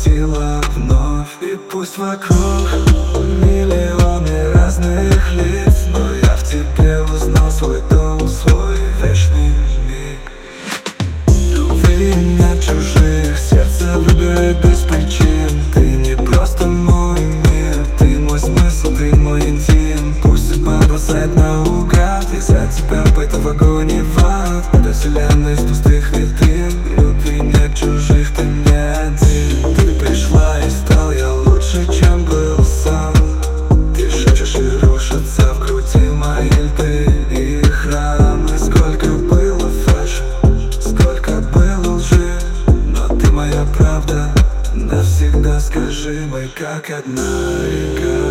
сила вновь. И пусть вокруг миллионы разных лиц, но я в тебе узнал свой дом, свой вечный миг. Ты не чужих, сердце выбирает без причин. Ты не просто мой мир, ты мой смысл, ты мой интим. Пусть судьба бросает наугад, и за тебя быть в огонь и в ад. Эта вселенная из пустых витрин, любви нет чужих, ты не один. Ты пришла и стал я лучше, чем был сам. Ты шепчешь и рушатся в груди мои льды и храмы. Сколько было фальши, сколько было лжи, но ты моя правда навсегда. Скажи, мы как одна река.